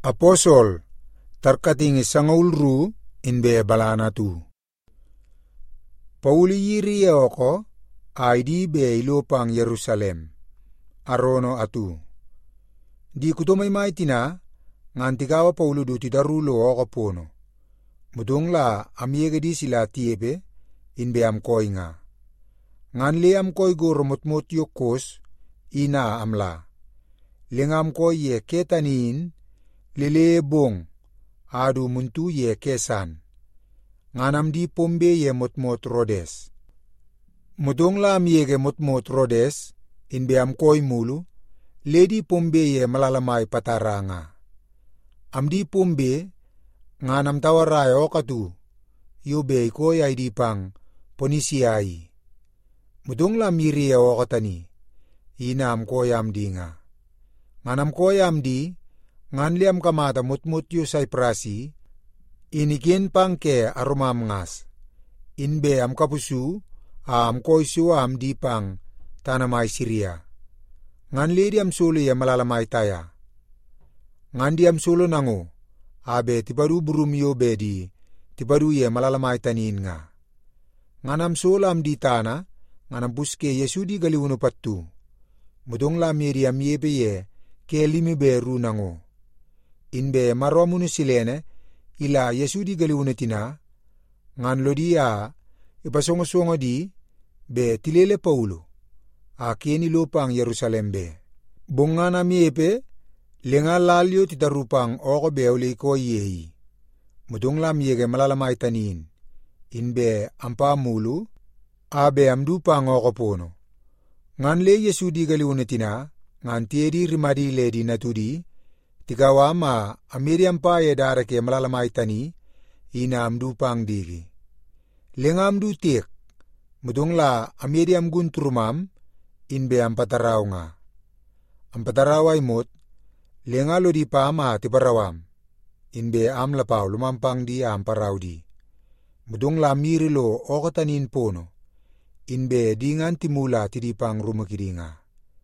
Aposol, tarkating isangulru inbe balana tu. Pauli yiri oko, aidi be ilopang Yerusalem. Arono atu. Di kutomay maitina, ngantigawa Paulu du tidarulo oko pono. Mudong la amiege di sila tiebe, inbe amkoy nga. Nganli amkoy go romotmot yokos, ina amla. Lingam ko ye ketanin, lilebong, adu muntu ye kesan. Nganam di pombe ye motmot Rodes. Mudong la amiege motmot Rodes, inbe amkoy mulu, ledi pombe ye malalamay pataranga. Amdi pombe, nganam tawaray okatu, yobe koy ay di pang ponisiyay. Mudong la miri okatani, inam koy amdi nga. Nganam koy amdi, nganliam kamata mutmut yu say prasi, inikin pang ke arumam ngas. Inbe am kapusu, am koy suwa am di pang tanamay Syria. Nganli di am sulo ya malalamay taya. Ngan di am sulo nango, abe tipadu burum yo bedi, tipadu ye malalamay tanin nga. Nganam sulo am di tana, nganam buske Yesu di galiwuno patu. Mudong la miri am yebe ye, ke limi beru nango. Inbe marwamunu silene, ila Yesu di galiwunetina, ngan lodia, ipasongo-songo di, be tilele Paulo, a kieni lupang Yerusalem be. Bunga na miepe, lenga lalyo titarupang oko beuli ko yehi. Mudong lam yege malalamay tanin, inbe ampa mulu, abe amdupang oko pono. Ngan le Yesu di galiwunetina, ngan tiedi rimadi ledi natudi, tigawa ma amiriam pa ye darake malalamay tani, ina amdupang digi. Lenga amdu tiek, mudong la amiriam gunturumam, inbe ampataraw nga. Ampataraw ay mot, lenga lo di pa ma tiparawam, inbe amlapaw lumampang di amparaw di. Mudong la mirilo o katanin pono, inbe dingan timula tidipang rumakidinga.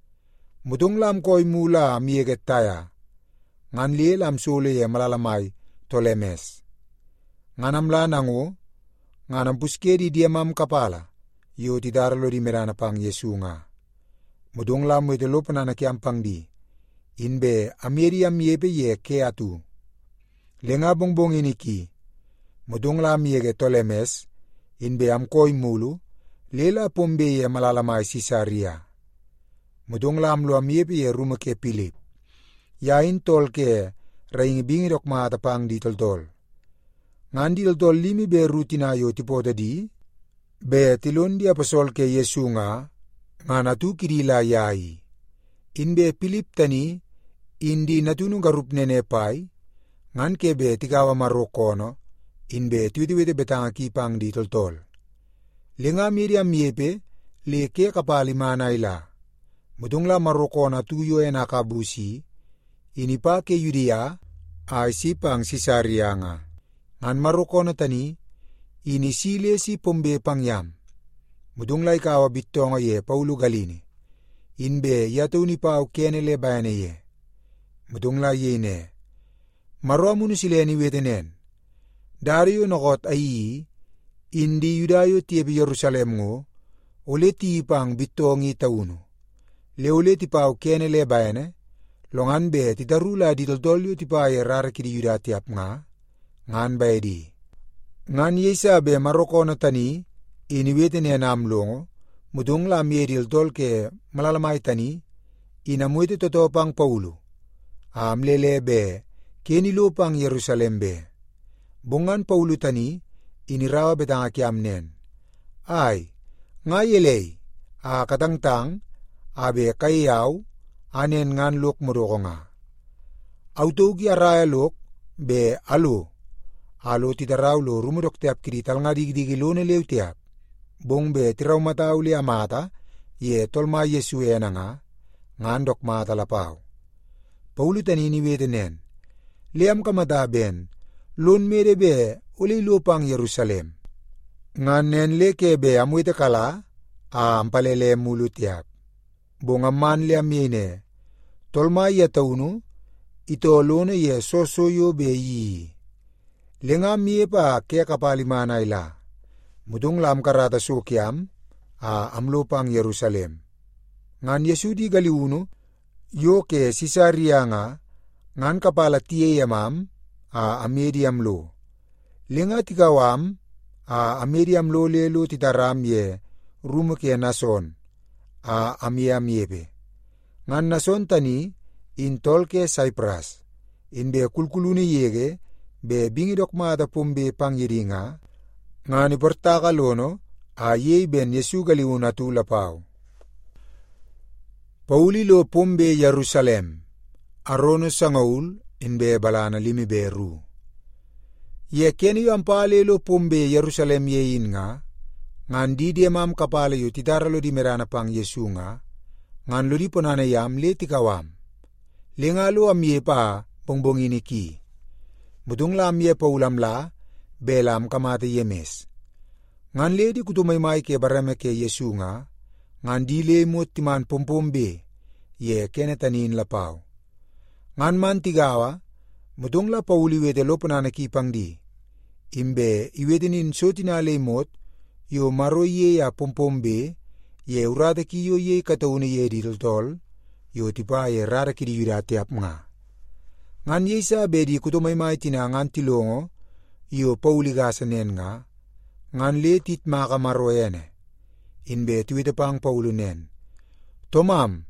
Mudong lam koy mula amieget taya, ngan lam sule ye malalamay Tolemes. Nganam la nango, nganam puske di diamam kapala, yo tidaralo di merana pang Yesu nga. Mudong lam mo itilo pananakiampang di, inbe amiri amiebe ye ke atu. Lenga bongbong iniki, mudong lam yege Tolemes, inbe amkoy mulu, lela pombe ye malalamay Sisaria. Mudong lam lo amiebe ye ruma ke Pilip. Yain tol ke raing bingi dok matapang di toltol. Ngan di toltol limi be rutina yo tipoda di, be tilon di apasol ke Yesu nga natu kirila yai. Inbe Pilip tani, indi natunong garup nene pay, ngan ke be tigawa marokono, inbe tuwiti-witi betanga kipang di toltol. Lenga miriam miepe, leke kapalimana ila. Mudong la marokona tuyo en akabusi, inipa ke Yudea, ay sipang Sisaria nga. Ngan marokona tani, inisile si pombe pangyam. Mudong la ikawa bitonga ye Paulo galini. Inbe yato ni pao kenele bayane ye. Mudong la ye ne. Marwamunu sileni wetenen. Dario nakot ayi, indi Yudayo tiebe Yerusalem ngo, ule tipang bitongi tauno. Leule tipau kenele bayane, longan be titarula di toltolyo tipaye rara kidi Yuda tiap nga, ngan baye di. Ngan yesa be marokona tani, iniwete ne namlongo, mudong la miedil tol ke malalamay tani, inamuete totopang Paulo. Amlele be, kenilopang Yerusalem be. Bungan Paulo tani, inirawa betanga kiamnen. Ay, nga yeley, katangtang, abe kayaw, anen ngan lok muroko nga. Autogi araya lok, be alo. Alo titaraw lo rumudok tiap kirital nga digdigilo na lew tiap. Bong be tiraw mataw li amata, ye tolma Yesu ena nga, ngan dok mata lapaw. Paulo tanini wetenen, liam kamata ben, lon mede be uli lupang Yerusalem. Ngan nen leke be amuite kala, ampalele mulut tiap. Bunga man liam yene, tolma ya taunu, ito lono ye sosoyo be yi. Lenga mie pa kaya kapalimana ila. Mudong lam karata sukyam amlo pang Yerusalem. Ngan Yesu di galiuno yo ke Sisaria nga ngan kapala tiye yamam amediam lo. Lenga tikawam amediam lo lelo titaram ye rumo ke Nason amiam yebe. Ngan Nason tani intol ke Cyprus. Inbe kulkuluni yege be bingidok mata pumbe pang yiringa ngani portaka lono yei ben Yesu galiuna tu lapau. Pauli lo pumbe Yerusalem arono sangaul inbe balana limi beru. Ye keni yu ampale lo pumbe Yerusalem yein nga ngan di mam kapala yu titara lo di merana pang Yesu nga ngan lo di ponana yam le tikawam. Lenga lo amye pa bongbongini ki. Mudong lam ye paulam la, belam kamate yemes. Ngan le di kutumaymay ke barame ke Yesu nga, ngan di le mo timan pumpumbe, ye kenetanin lapaw. Ngan man tigawa, mudong la pauli wede lo pananakipang di. Imbe iwedenin so tinale mot, yo maro ye ya pumpumbe, ye urada ki yo ye katauni ye di toltol, yo tipa ye rara ki di yudatiap nga. Ngan yesa bedi kutumaymay tinangan tilongo, iyo pauligasanen nga, ngan letit makamaroyene, inbe tuwita pang paulunen. Tomam,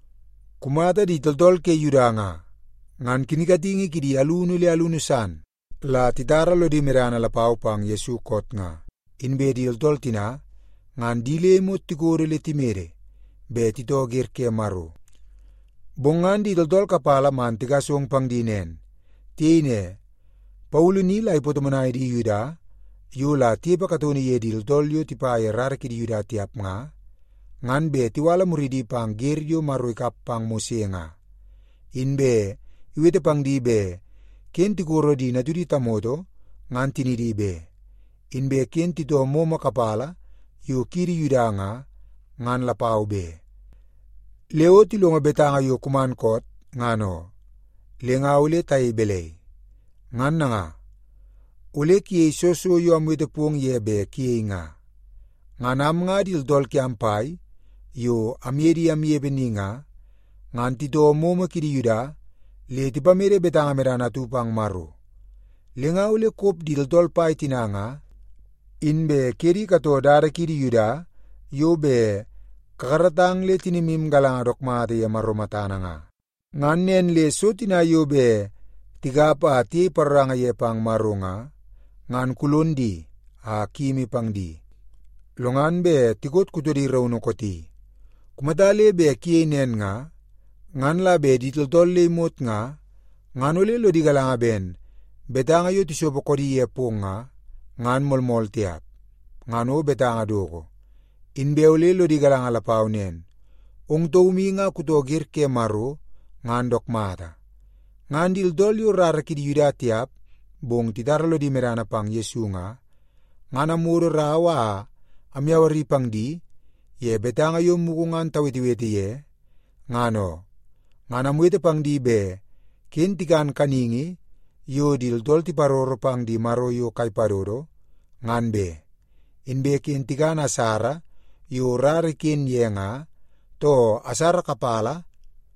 kumata di toltol ke yuda nga, ngan kinikatingi kidi alunu le alunusan, la titara lo di merana lapaw pang Yesu kot nga, inbe di toltol tina, ngan dile mo tikore le timere, be titogir ke maro. Bongan di toltol kapala man tigasong pangdinen. Tiine, Paulo nila ipotomanay di Yuda, yula tipa katuni ye di toltol yu tipa ay raraki di Yuda tiap nga, ngan be tiwala muridi pang geryo maruikap pang mose nga. Inbe, iwete pang di be, ken tikuro di naturi tamoto, ngan tinidi be. Inbe ken tito moma kapala, yu kiri Yuda nga, ngan lapaw be. Leo tilonga betanga yo kumankot, ngano, lenga ule tayo belay. Ngan na nga, ule kiye soso yo amwete pong yebe kiye nga. Nganam nga dildol ki ampay, yo amyedi amyebe ni nga, ngan tito moma kidi Yuda, le tipa mere betanga merana tupang maro. Lenga ule kop dildol pay tinanga, inbe kiri kato dara kidi Yuda, yo be, kakaratang le tinimim galang adok mati ya marumatana nga. Nganen le so tinayo be, tiga pa ti parang ye pang marunga, ngan kulundi, kimi pang di. Longan be, tikot kuto di rauno koti. Kumatale be kienen nga, ngan la be ditoltol le mot nga, ngan ule lo di galang ben, betanga yo tisopo kodi ye pong nga, ngan molmol tiap, ngan o betanga doko. Inbeole lo di galang alapaw nen. Ong to uminga kutogir ke maro, ngandok mata. Ngandil dol yu raraki di Yuda tiap, bong titara lo di merana pang Yesu nga, nganamuro rawa, amyawari pang di, ye betanga yung mukungan tawiti-witi ye, ngano, nganamwete pang di be, kintikan kaningi, yo dil dol ti paroro pang di maro yo kay paroro, ngan be. Inbe kintikan asara, yo rarikin ye nga, to asara kapala,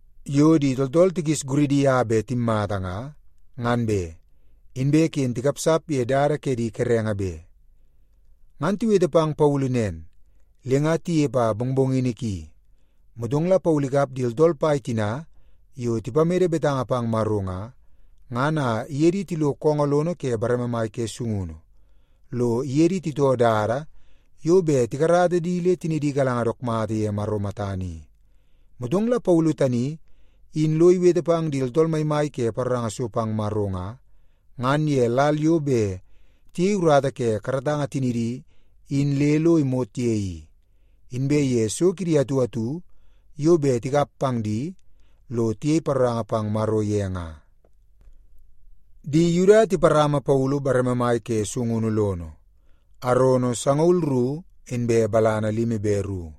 yo di toltol tigis guridi yabe timmata nga, ngan be, inbe kin tikapsap ye dara ke di kerenga be. Ngan tiwede pang paulunen, lenga tiye pa bongbongini ki, mudong la paulikap di toltol pa itina, yo tipamere betanga pang marunga, ngana yeri tilo kongalono ke baramamay ke sunguno. Lo yeri tito dara, yo be tikarada dile tinidi galangadok mati ye marumatani. Mudong la paulutani, in loy wede pang diltol may ke parang asupang marunga, ngan ye lal yo be, ti urada ke karatanga tinidi, in lelo imot yeyi. In be ye so kiri atu, yo be tikapang di, lo ti parang pang maro ye nga. Di Yuda ti parama Paulo baramamay ke sungunulono. Arono sangulru inbe balana limi beru.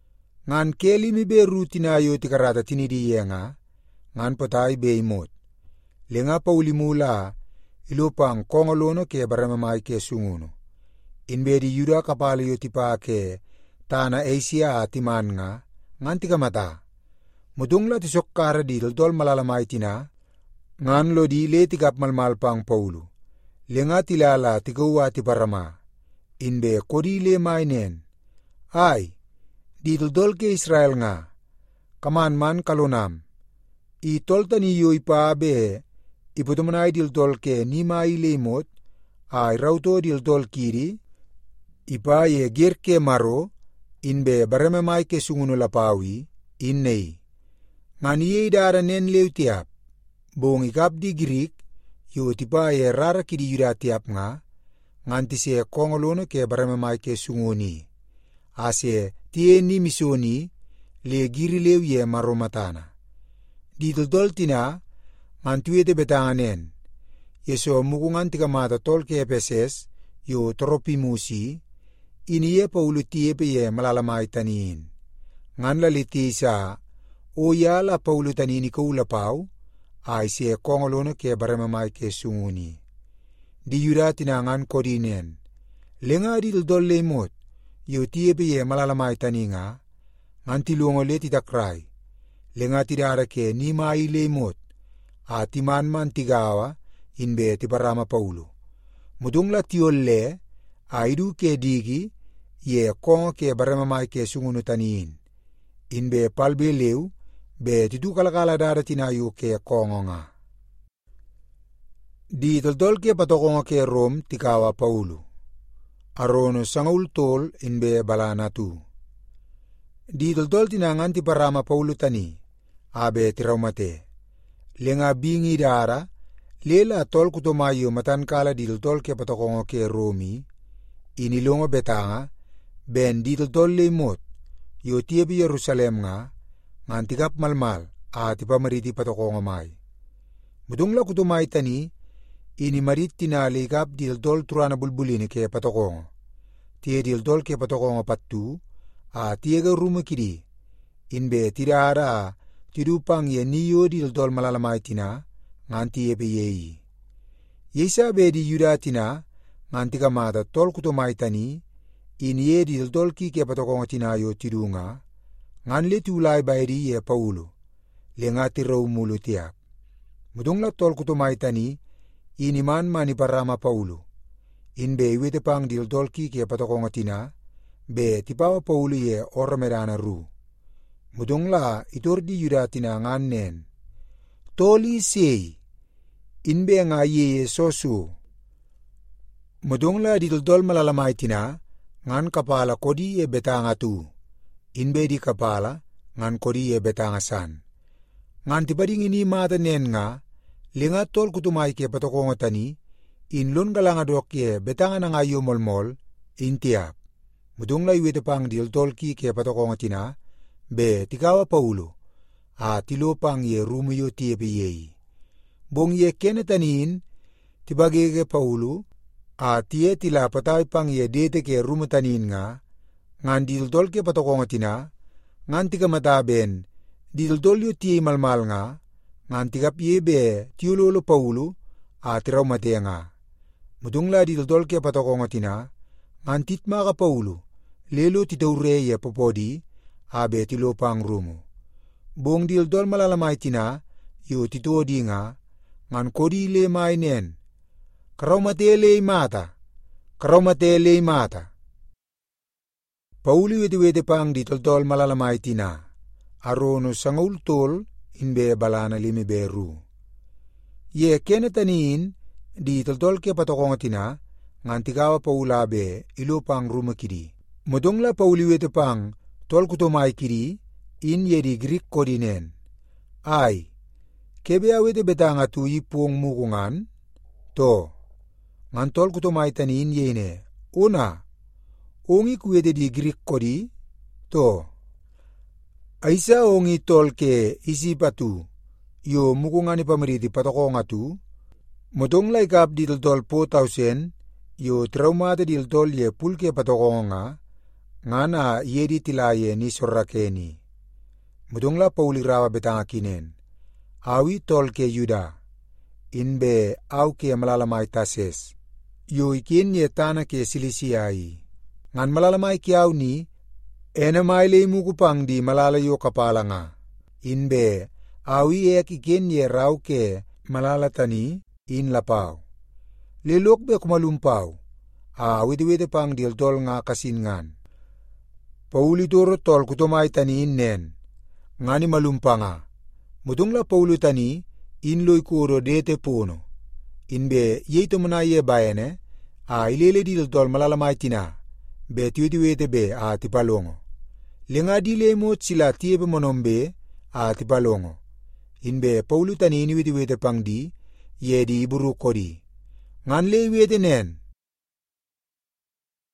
Ngan ke limi beru tinayo ti karata tinidi ye nga, ngan patay be imot. lenga Pauli mula ilupang kongolono ke baramamai ke sunguno. Inbe di Yuda kapala yo tipa ke tana Asia timan nga nganti kamata. Mudungla ti sokkara di toltol malalamay tina ngan lo di le tikap malmalpang Paulu. Lenga tilala tikawa ti parama. Inbe kodi le mainen. Ay, di toltol ke Israel nga. Kaman man kalonam. I tolta niyo ipa be iputumanay di toltol ke ni mai lemot. Ay rauto di toltol kiri. Ipa ye gerke maro. Inbe baramamay ke sunguno lapawi. Innei. Ngan iye idara nen lew tiap. Bong ikap di Girik. Yo tipa ye rara ki di Yuda tiap nga. Nganti se kongolono ke baramamay ke sunguni. Ase tie ni misoni. Le giri lew ye maromatana. Di toltol tina. Ngantuete betanganen. Yeso mukungan tikamata tol ke Epeses. Yo tropi musi. Ini ye Paulu tiepe ye malalamay tanin. Ngan laliti sa o yala Paulu tanini kaulapaw ay siye kongolono ke baramamay ke sunguni. Di Yuda tinangan kodinen. Lenga di toltol lemot yo tiepe ye malalamay taninga ngan tilungole titakray. Lenga tidara ke ni mai lemot at timan man tigawa inbe tiparama Paulu. Mudungla tiolle aidu ke digi ye kongo ke baramamay ke sungunu tanin. Inbe palbe lew be titu kalakala dara tinayu ke kongo nga. Di toltol ke patokongo ke Rom tikawa Paulu. Arono sangaul tol inbe balana tu. Di toltol tinangan ti parama Paulu tani. Abe tiraumate. Lenga bingi dara. Lela tol kutomayo matan kala di toltol ke patokongo ke Romi. Inilongo betanga. Ben di toltol lemot. Yo tiebi Yerusalem nga. Ngantikap malmal. Ati pamariti patokongo may. Mudungla kutumay tani. Ini marit tinalikap di toltol turana bulbulini ke patokongo. Tie di toltol ke patokongo patu. Tiega rumukidi. Inbe tidara. Tidupang ye niyo di toltol malalamay tina. Nganti ebe yeyi. Yesa be di Yuda tina. Ngantika mata tol kutumay tani. Ini ye di toltol ki ke patokongo tinayo tidunga. Ngan le tulay bayri ye Paulu. Lenga tiraw mulu tiap. Mudungla tol kutumay tani. Ini man maniparama Paulu. Inbe iwete pang di toltol ki ke patokongo tina. Be tipawa Paulu ye oromedana ru. Mudungla itor di Yuda tina ngan nen. Toli sei. Inbe nga ye sosu. Mudungla di toltol malalamay tina. Ngan kapala kodi ye betanga tu. Inbe di kapala. Ngan kodi ye betanga san. Ngan tipading ini mata nen nga. Lenga tol kutumay ke patokongo tani. Inlon galanga dok ye betanga na ngayo molmol. Intiap. Mudungla iwete pang di toltol ki ke patokongo tina. Be tikawa Paulu. Tilo pang ye rumuyo tiepe yeyi. Bong ye kene tanin. Tibagege Paulu. Tie tila patay pang ye dete ke rumutanin nga. Ngan di toltol ke patokongo tina. Ngan tika mataben. Di toltol yu tiye malmal nga. Ngan tikap ye be tiyulolo Paulu. Tiraw mate nga. Mudungla di toltol ke patokongo tina. Ngan titma ka Paulu. Lelo titaure ye popodi. Abe tilo pang rumo. Bong di toltol malalamay tina. Yo tituodi nga. Ngan kodi le mainen. Karaumate mata. Karaumate mata. Pauli wete pang di toltol malalamay tina. Arono sangaul tol inbe balana limi beru. Ye kenetanin di toltol ke patokongo tina. Ngantikawa Paula be ilo pang rumakidi. Mudongla Pauli wete pang tol kutomay kidi. In ye di Greek kodinen. Ay. Kebe awete betanga tu ipong mukungan. To. Ngantol kutomay tanin yene. Una. Ongi kuwede di Greek kodi. To. Aisa ongi tol ke isipatu. Yo mukungani pamariti patokonga tu. Modong laikap di toltol 4,000. Yo traumata di toltol ye pulke patokonga. Ngana yedi tilaye ni sorrakeni. Modong la Pauli rawa betanga kinen. Awi tol ke Yuda. inbe au ke malalamay tases. Yo ikin ye tana ke silisiai. Ngan malalamay kiaw ni, ena maile mukupang di malalayo kapala nga. Inbe awi ek ikin ye raw ke malalatani in lapaw. Lelok be kumalumpaw, witi pang diltol nga kasingan. Pauli toro tol kutomay tani nen, ngani malumpa nga. Mutungla Paulu tani, inloy kuro dete puno. Inbe yeito muna ye bayane, ilele diltol malalamay tina, be tiwiti be tipalongo. Lenga dile mo sila tiebe monombe, tipalongo. Inbe Paulu tani iniwiti pang di, ye di iburu kodi. Ngan le wete nen,